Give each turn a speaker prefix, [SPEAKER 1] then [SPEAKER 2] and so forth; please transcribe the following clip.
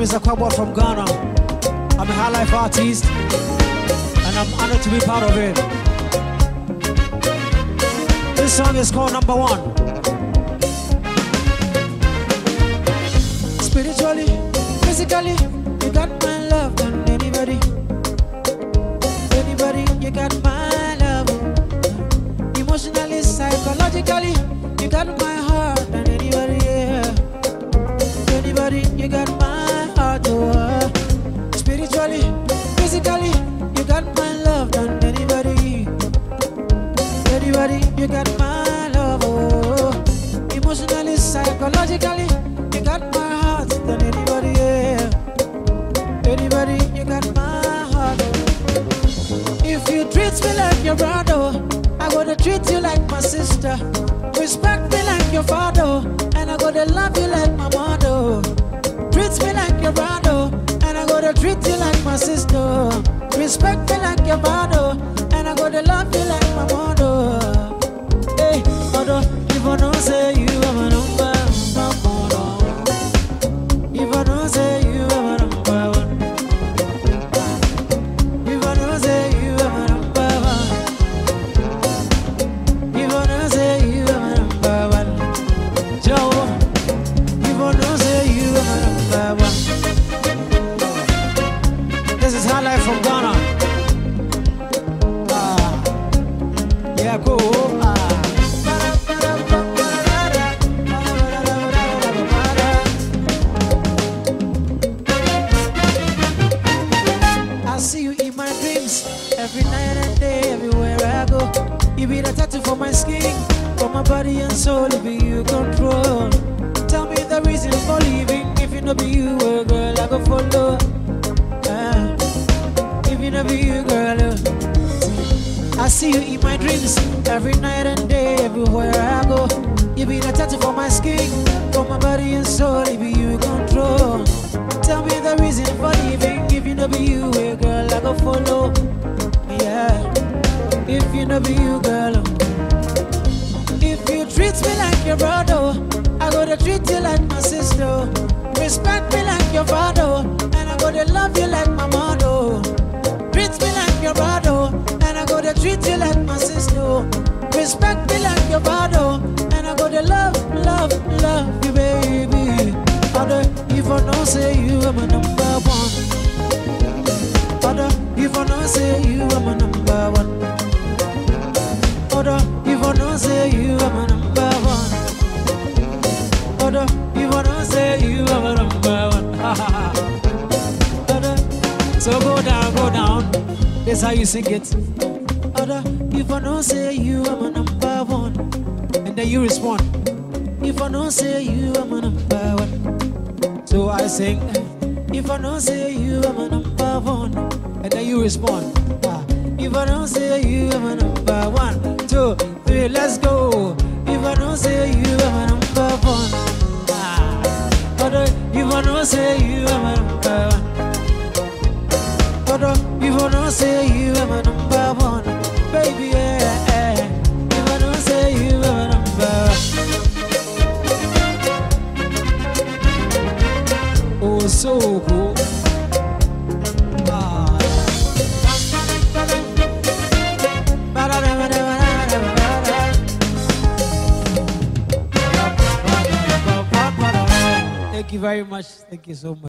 [SPEAKER 1] is Aquabot from Ghana. I'm a high life artist, and I'm honored to be part of it. This song is called Number One. Spiritually, physically, you got my love than anybody. Anybody, you got my love. Emotionally, psychologically, you got my heart than anybody, yeah. Anybody, you got my heart, oh. Spiritually, physically, you got my love than anybody. Anybody, you got my love, oh. Emotionally, psychologically, you got my heart than anybody, yeah. Anybody, you got my heart. If you treat me like your brother, I gotta treat you like my sister. Respect me like your father, and I gotta love you like my mother. Treat me like your brother, and I gotta treat you like my sister. Respect me like your father, and I gotta love you like my mother. Hey, mother, if I don't say you, I'm a number one. If I don't say you, I'm a number one. If I don't say you, I'm a number one. If I don't say you, I'm a number one. Joe, if I don't say you, I'm a number one. This is High Life from Ghana. Yeah, go. I see you in my dreams every night and day, everywhere I go. You be the tattoo for my skin, for my body and soul. If you control, tell me the reason for leaving. If it no be you, girl, I go follow. If it no be you, girl, I see you in my dreams every night and day, everywhere I go. You be the tattoo for my skin, for my body and soul. If you control, tell me the reason for leaving. If it no be you, girl, I go follow. Yeah, if it no be you, girl. If you treat me like your brother, I gotta treat you like my sister. Respect me like your father, and I gotta love you like my mother. Treat me like your brother, and I gotta treat you like my sister. Respect me like your father, and I gotta love you, baby. Father, if I don't say you, I'm a number one. Father, if I don't say you, I'm a number one. Father, if I don't say you, I'm a number one. Father, if I don't say you, I'm a number one. Father, so go down. That's how you sing it. Father, if I don't say you, I'm a number one. And then you respond. If I don't say you, I'm a number one. So I sing. If I don't say you, I'm a number one. And then you respond. If I don't say you, I'm a number one. 2, 3, let's go. If I don't say you, I'm a number one. If I don't say you, I'm a number one. If I don't say you, I'm a number one. Baby, yeah. If I don't say you, I'm a number one. Oh, so cool. Thank you very much. Thank you so much.